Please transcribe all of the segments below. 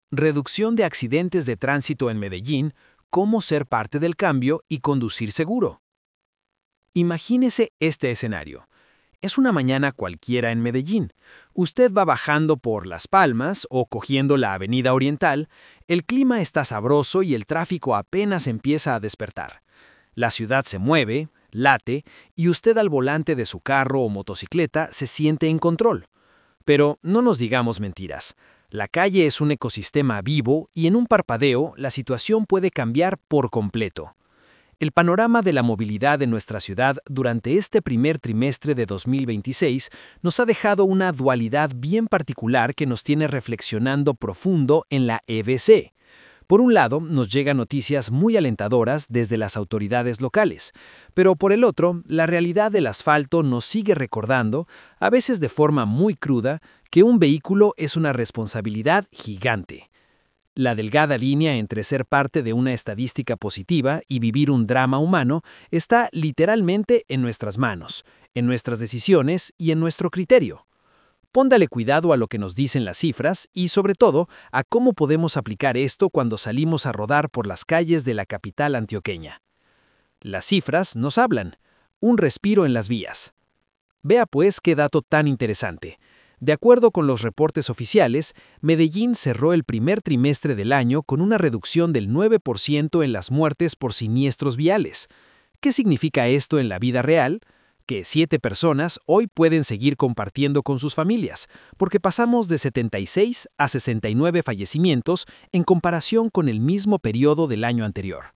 Reducción de accidentes de tránsito en Medellín, cómo ser parte del cambio y conducir seguro. Imagínese este escenario. Es una mañana cualquiera en Medellín. Usted va bajando por Las Palmas o cogiendo la Avenida Oriental, el clima está sabroso y el tráfico apenas empieza a despertar. La ciudad se mueve, late, y usted al volante de su carro o motocicleta se siente en control. Pero no nos digamos mentiras. La calle es un ecosistema vivo y en un parpadeo la situación puede cambiar por completo. El panorama de la movilidad en nuestra ciudad durante este primer trimestre de 2026 nos ha dejado una dualidad bien particular que nos tiene reflexionando profundo en la EBC. Por un lado, nos llegan noticias muy alentadoras desde las autoridades locales, pero por el otro, la realidad del asfalto nos sigue recordando, a veces de forma muy cruda, que un vehículo es una responsabilidad gigante. La delgada línea entre ser parte de una estadística positiva y vivir un drama humano está literalmente en nuestras manos, en nuestras decisiones y en nuestro criterio. Póngale cuidado a lo que nos dicen las cifras y, sobre todo, a cómo podemos aplicar esto cuando salimos a rodar por las calles de la capital antioqueña. Las cifras nos hablan. Un respiro en las vías. Vea pues qué dato tan interesante. De acuerdo con los reportes oficiales, Medellín cerró el primer trimestre del año con una reducción del 9% en las muertes por siniestros viales. ¿Qué significa esto en la vida real? Que 7 personas hoy pueden seguir compartiendo con sus familias, porque pasamos de 76 a 69 fallecimientos en comparación con el mismo periodo del año anterior.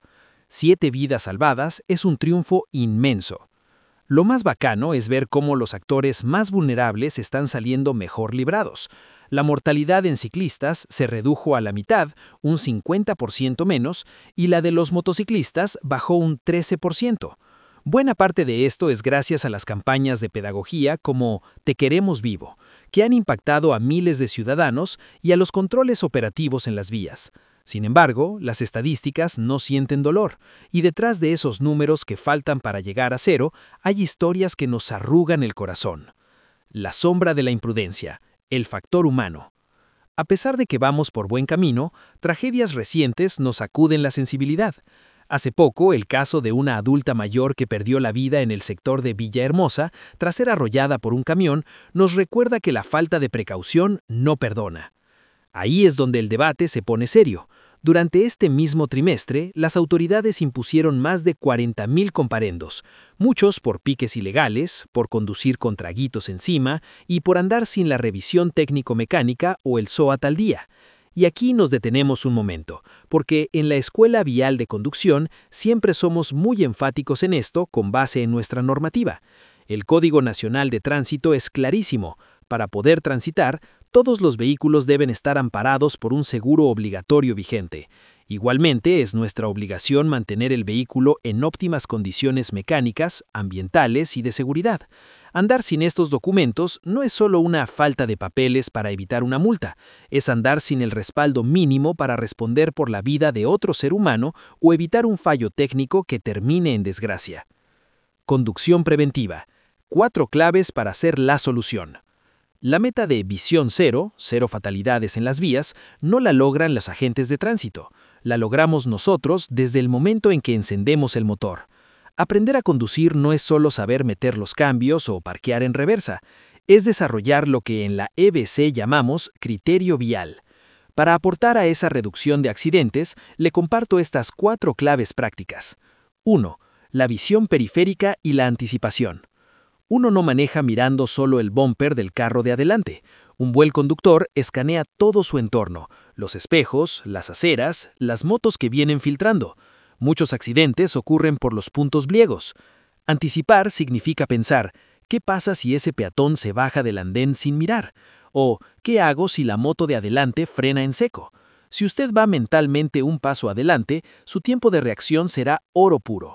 7 vidas salvadas es un triunfo inmenso. Lo más bacano es ver cómo los actores más vulnerables están saliendo mejor librados. La mortalidad en ciclistas se redujo a la mitad, un 50% menos, y la de los motociclistas bajó un 13%. Buena parte de esto es gracias a las campañas de pedagogía como Te queremos vivo, que han impactado a miles de ciudadanos y a los controles operativos en las vías. Sin embargo, las estadísticas no sienten dolor, y detrás de esos números que faltan para llegar a cero, hay historias que nos arrugan el corazón. La sombra de la imprudencia, el factor humano. A pesar de que vamos por buen camino, tragedias recientes nos sacuden la sensibilidad. Hace poco, el caso de una adulta mayor que perdió la vida en el sector de Villahermosa tras ser arrollada por un camión nos recuerda que la falta de precaución no perdona. Ahí es donde el debate se pone serio. Durante este mismo trimestre, las autoridades impusieron más de 40.000 comparendos, muchos por piques ilegales, por conducir con traguitos encima y por andar sin la revisión técnico-mecánica o el SOAT al día. Y aquí nos detenemos un momento, porque en la Escuela Vial de Conducción siempre somos muy enfáticos en esto con base en nuestra normativa. El Código Nacional de Tránsito es clarísimo. Para poder transitar, todos los vehículos deben estar amparados por un seguro obligatorio vigente. Igualmente, es nuestra obligación mantener el vehículo en óptimas condiciones mecánicas, ambientales y de seguridad. Andar sin estos documentos no es solo una falta de papeles para evitar una multa, es andar sin el respaldo mínimo para responder por la vida de otro ser humano o evitar un fallo técnico que termine en desgracia. Conducción preventiva. 4 claves para hacer la solución. La meta de visión cero, cero fatalidades en las vías, no la logran los agentes de tránsito. La logramos nosotros desde el momento en que encendemos el motor. Aprender a conducir no es solo saber meter los cambios o parquear en reversa, es desarrollar lo que en la EBC llamamos criterio vial. Para aportar a esa reducción de accidentes, le comparto estas 4 claves prácticas. 1. La visión periférica y la anticipación. Uno no maneja mirando solo el bumper del carro de adelante. Un buen conductor escanea todo su entorno, los espejos, las aceras, las motos que vienen filtrando. Muchos accidentes ocurren por los puntos bliegos. Anticipar significa pensar, ¿qué pasa si ese peatón se baja del andén sin mirar? O, ¿qué hago si la moto de adelante frena en seco? Si usted va mentalmente un paso adelante, su tiempo de reacción será oro puro.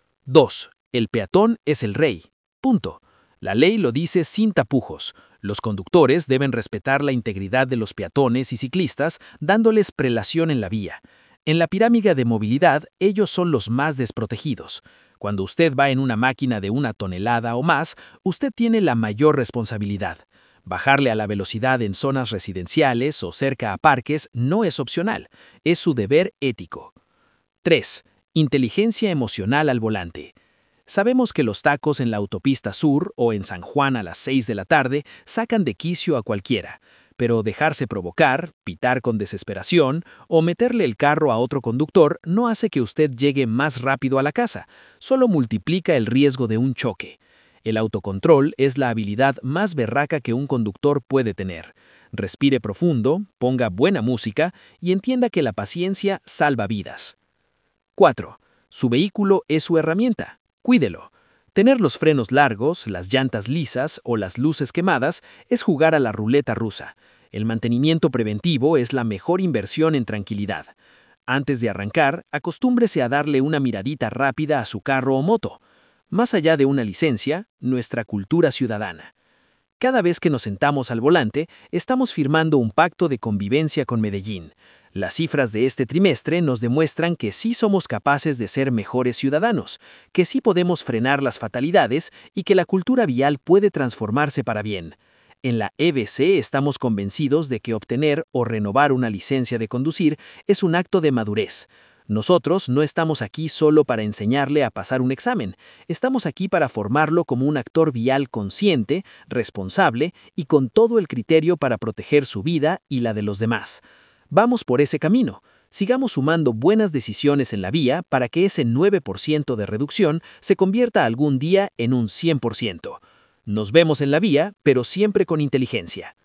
2. El peatón es el rey. Punto. La ley lo dice sin tapujos. Los conductores deben respetar la integridad de los peatones y ciclistas, dándoles prelación en la vía. En la pirámide de movilidad, ellos son los más desprotegidos. Cuando usted va en una máquina de 1 tonelada o más, usted tiene la mayor responsabilidad. Bajarle a la velocidad en zonas residenciales o cerca a parques no es opcional, es su deber ético. 3. Inteligencia emocional al volante. Sabemos que los tacos en la autopista sur o en San Juan a las 6 de la tarde sacan de quicio a cualquiera, pero dejarse provocar, pitar con desesperación o meterle el carro a otro conductor no hace que usted llegue más rápido a la casa, solo multiplica el riesgo de un choque. El autocontrol es la habilidad más berraca que un conductor puede tener. Respire profundo, ponga buena música y entienda que la paciencia salva vidas. 4. Su vehículo es su herramienta. Cuídelo. Tener los frenos largos, las llantas lisas o las luces quemadas es jugar a la ruleta rusa. El mantenimiento preventivo es la mejor inversión en tranquilidad. Antes de arrancar, acostúmbrese a darle una miradita rápida a su carro o moto. Más allá de una licencia, nuestra cultura ciudadana. Cada vez que nos sentamos al volante, estamos firmando un pacto de convivencia con Medellín. Las cifras de este trimestre nos demuestran que sí somos capaces de ser mejores ciudadanos, que sí podemos frenar las fatalidades y que la cultura vial puede transformarse para bien. En la EBC estamos convencidos de que obtener o renovar una licencia de conducir es un acto de madurez. Nosotros no estamos aquí solo para enseñarle a pasar un examen, estamos aquí para formarlo como un actor vial consciente, responsable y con todo el criterio para proteger su vida y la de los demás. Vamos por ese camino. Sigamos sumando buenas decisiones en la vía para que ese 9% de reducción se convierta algún día en un 100%. Nos vemos en la vía, pero siempre con inteligencia.